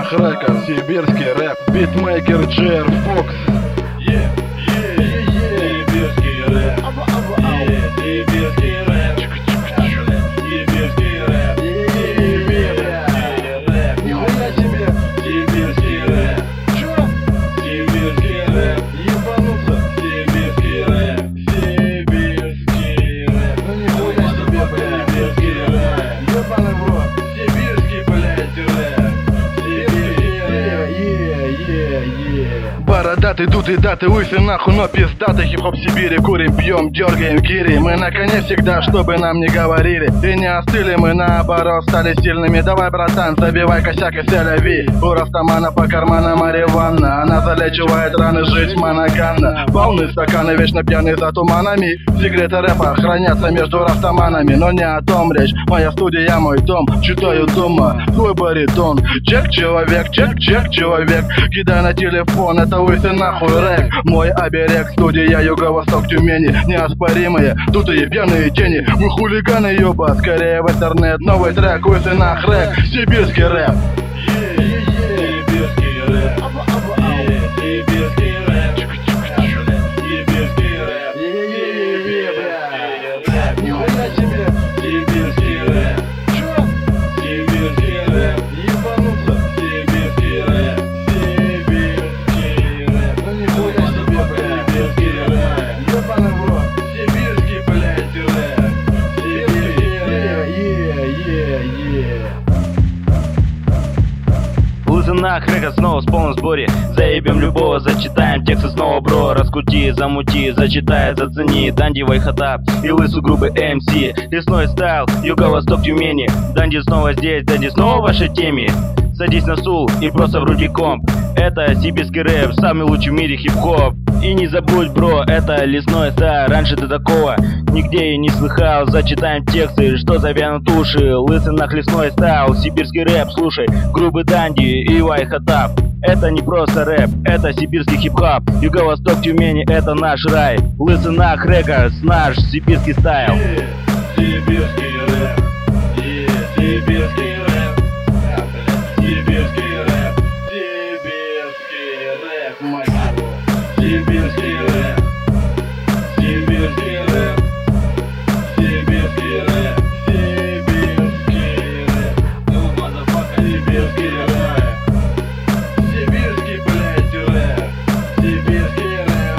Лысинах Рекорд, сибирский рэп, битмейкер Джер Фокс. Сибирский рэп, сибирский рэп, сибирский рэп, Нихуя себе! сибирский рэп, сибирский рэп, Ебануться! сибирский рэп, сибирский рэп, Ну нихуя себе, блядь! сибирский рэп, Ебаный в рот! сибирский, блядь, рэп, сибирский рэп. Бородатый, дутый, даты, лысый нахуй, но пиздатый. Хип-хоп Сибири, курим, пьем, дергаем гири. Мы на коне всегда, чтобы нам не говорили. И не остыли, мы наоборот стали сильными. Давай, братан, забивай косяк и селяви. У растамана по карманам марихуана. Она залечивает раны, жить моногамно. Полные стаканы, вечно пьяные за туманами. Секреты рэпа хранятся между растаманами. Но не о том речь, моя студия, мой дом. Читаю дома, твой баритон. Чек, человек, человек. Кидай на телефон, это лысый нахуй рэп. Мой оберег, студия Юго-Восток Тюмени. Неоспоримые, дутые пьяные тени. Мы хулиганы, ёба, скорее в интернет. Новый трек, лысый нах рэп, сибирский рэп. Сибирский рэп, сибирский рэп, сибирский рэп, Нихуя себе! сибирский рэп, сибирский рэп, Ебануться! сибирский рэп, сибирский рэп, Ну нихуя себе, блядь! сибирский рэп, Ебаный в рот! сибирский, блядь, рэп, сибирский рэп. Лысинах Рекорд снова в полном сборе. Заебем любого, зачитаем тексты снова, бро. Раскрути, замути, зачитай, зацени. Данди, Вайхата и лысу грубый МС. Лесной стайл, Юго-Восток Тюмени. Данди снова здесь, Данди снова в вашей теме. Садись на стул и просто вруби комп. Это сибирский рэп, самый лучший в мире хип-хоп. И не забудь, бро, это лесной стайл. Раньше ты такого нигде и не слыхал. Зачитаем тексты, что завянут уши. Лысинах лесной стайл, сибирский рэп, слушай. Грубый Данди и Вайхатап. Это не просто рэп, это сибирский хип-хоп. Юго-Восток Тюмени, это наш рай. Лысинах Рекордс, наш сибирский стайл. Сибирский рэп, сибирский рэп, сибирский рэп, сибирский рэп, мать его. Сибирский рэп, сибирский рэп, сибирский рэп, сибирский рэп, ну мазафака, сибирский рэп, сибирский, блядь, рэп, сибирский рэп.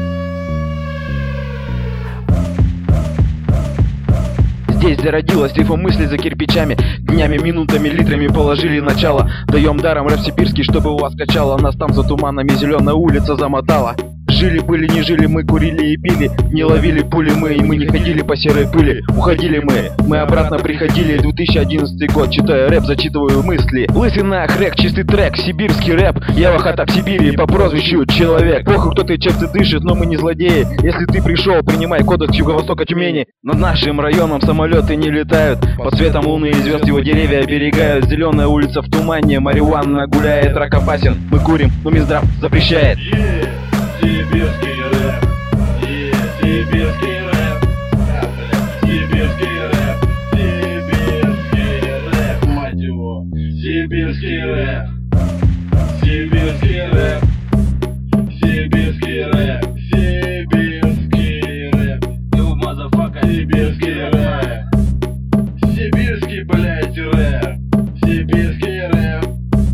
Здесь зародилась мысли за кирпичами. Днями, минутами, литрами положили начало. Даем даром рэп сибирский, чтобы у вас качало. Нас там за туманами зеленая улица замотала. Жили, были, не жили, мы курили и пили. Не ловили пули мы, и мы не ходили по серой пыли. Уходили мы обратно приходили. 2011 год, читаю рэп, зачитываю мысли. Лысинах рэк, чистый трек, сибирский рэп. Я Вайхата в Сибири по прозвищу Человек. Похуй, кто ты, чем ты дышишь, но мы не злодеи. Если ты пришел, принимай кодекс Юго-Востока Тюмени. Над нашим районом самолеты не летают. Под светом луны и звезд его деревья оберегают. Зеленая улица в тумане, марихуана гуляет, рак опасен. Мы курим, но Минздрав запрещает. Сибирский рэп, сибирский рэп, сибирский рэп, сибирский рэп, мать его. Сибирский рэп, сибирский рэп, сибирский рэп, сибирский рэп, ну мазафака, сибирский рэп, сибирский, блядь, рэп, сибирский рэп.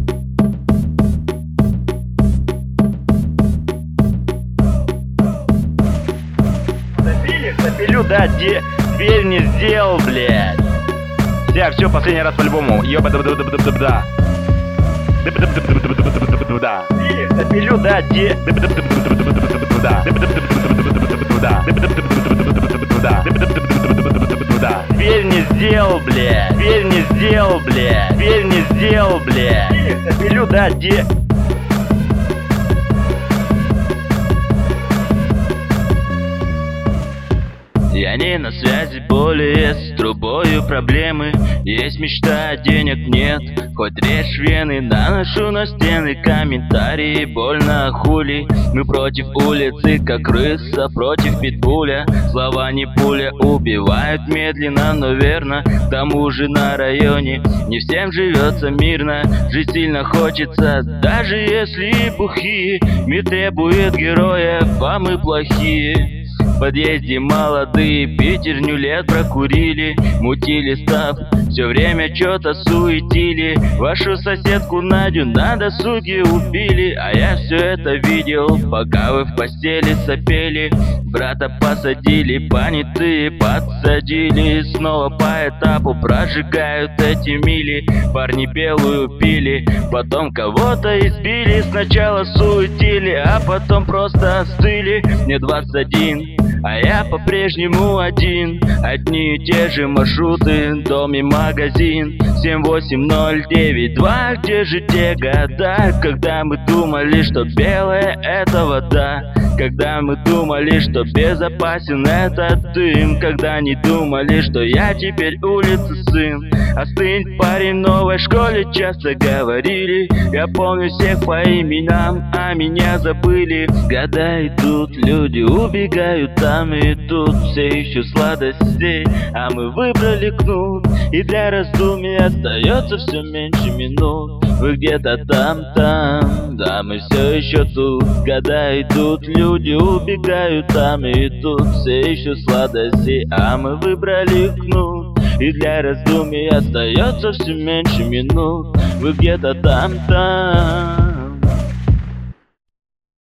Запилю, да, дверь не сделал, блядь. Все, последний раз по-любому. Ёба да. Запилю, да, Дверь не сделал, блядь. Дверь не сделал, блядь. Дверь не сделал, блядь. Запилю, да, И они на связи более строго. трубою проблемы. Есть мечта, денег нет, хоть режь вены. Наношу на стены комментарии, больно хули. Мы против улицы, как крыса против питбуля. Слова не пуля, убивают медленно, но верно. К тому же на районе не всем живется мирно. Жить сильно хочется, даже если и бухие. Мир требует героев, а мы плохие. В подъезде молодые пятерню лет прокурили, мутили став, все время что-то суетили. Вашу соседку Надю на досуге убили, а я все это видел, пока вы в постели сопели. Брата посадили, понятые подсадили, снова по этапу прожигают эти мили. Парни белую пили, потом кого-то избили. Сначала суетили, а потом просто остыли. Мне 21, а я по-прежнему один. Одни и те же маршруты, дом и магазин. 78092, где же те года, когда мы думали, что белая это вода, когда мы думали, что безопасен этот дым, когда не думали, что я теперь улицы сын. Остынь, парень, в новой школе часто говорили, я помню всех по именам, а меня забыли. Года идут, люди убегают там и тут, все ищут сладостей, а мы выбрали кнут. И для раздумий остается все меньше минут. Вы где-то там, да мы все еще тут. Года идут, люди убегают там и тут, все ищут сладостей, а мы выбрали кнут. И для раздумий остается все меньше минут. Вы где-то там.